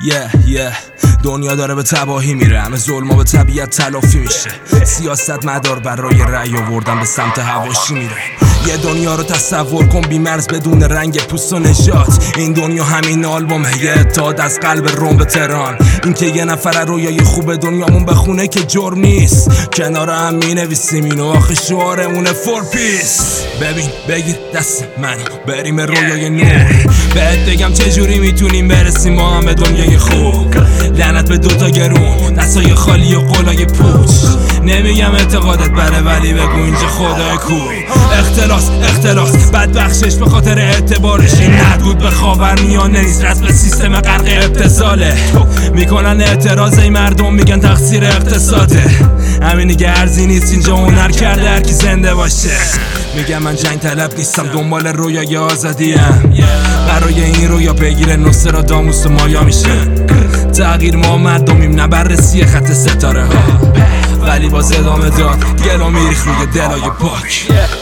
دنیا داره به تباهی میره، همه ظلما به طبیعت تلافی میشه. سیاست مدار برای رأی آوردن به سمت حواشی میره. یه دنیا رو تصور کن بی مرز بدون رنگ پوست و نژاد. این دنیا همین آلبومه، یه اتحاد از قلب روم به تهران. این که یه نفر رویای خوب دنیامون بخونه که جرم نیست، کنار هم مینویسیم اینو، آخه شعارمونه فور پیس. ببین بگیر دست منو بریم رویای نور، بهت بگم چجوری میتونیم برسیم ما هم به دنیای خوب. لعنت به دوتا گرون، دستای خالی و قلای پوچ. نمیگم اعتقادت بره ولی بگو اینجا خدای کو. اختلاس بدبخشش به خاطر اعتبارش، این ندود به خاورمیانه نیست، رسم به سیستم غرق ابتذاله. میکنن اعتراض، ای مردم میگن تقصیر اقتصاده. همینی که ارزی نیست اینجا هنر کرده هر کی زنده باشه. میگم من جنگ طلب نیستم، دنبال رویای آزادیم. برای این رویا پیگیر نوستراداموس و مایا میشه. تغییر ما مردمیم نه بررسی خط ستاره ها، ولی باز ادامه داد گلا میریخ روی دلای پاک.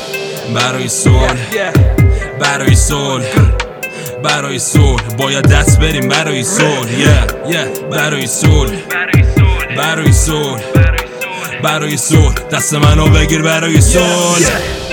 برای صلح باید دست بریم برای صلح. برای صلح دست منو بگیر برای صلح.